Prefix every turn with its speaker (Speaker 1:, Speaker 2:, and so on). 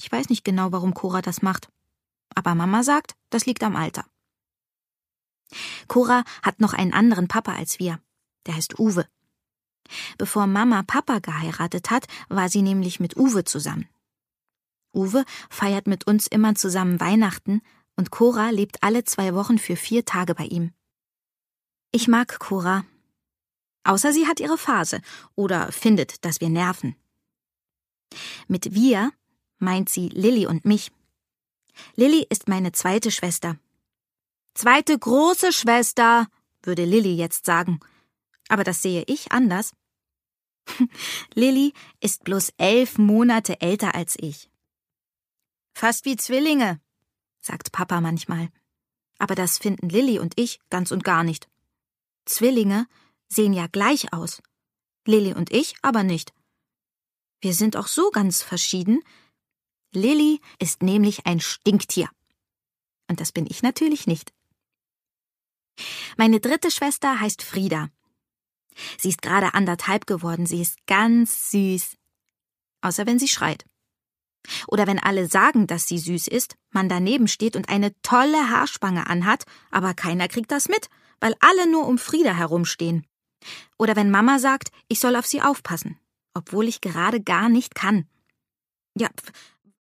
Speaker 1: Ich weiß nicht genau, warum Cora das macht. Aber Mama sagt, das liegt am Alter. Cora hat noch einen anderen Papa als wir. Der heißt Uwe. Bevor Mama Papa geheiratet hat, war sie nämlich mit Uwe zusammen. Uwe feiert mit uns immer zusammen Weihnachten und Cora lebt alle 2 Wochen für 4 Tage bei ihm. Ich mag Cora. Außer sie hat ihre Phase oder findet, dass wir nerven. Mit wir meint sie Lilly und mich. Lilly ist meine zweite Schwester. Zweite große Schwester, würde Lilly jetzt sagen. Aber das sehe ich anders. Lilly ist bloß 11 Monate älter als ich. Fast wie Zwillinge, sagt Papa manchmal. Aber das finden Lilly und ich ganz und gar nicht. Zwillinge sehen ja gleich aus. Lilly und ich aber nicht. Wir sind auch so ganz verschieden. Lilly ist nämlich ein Stinktier. Und das bin ich natürlich nicht. Meine dritte Schwester heißt Frieda. Sie ist gerade 1,5 geworden. Sie ist ganz süß. Außer wenn sie schreit. Oder wenn alle sagen, dass sie süß ist, man daneben steht und eine tolle Haarspange anhat, aber keiner kriegt das mit, weil alle nur um Frieda herumstehen. Oder wenn Mama sagt, ich soll auf sie aufpassen, obwohl ich gerade gar nicht kann. Ja,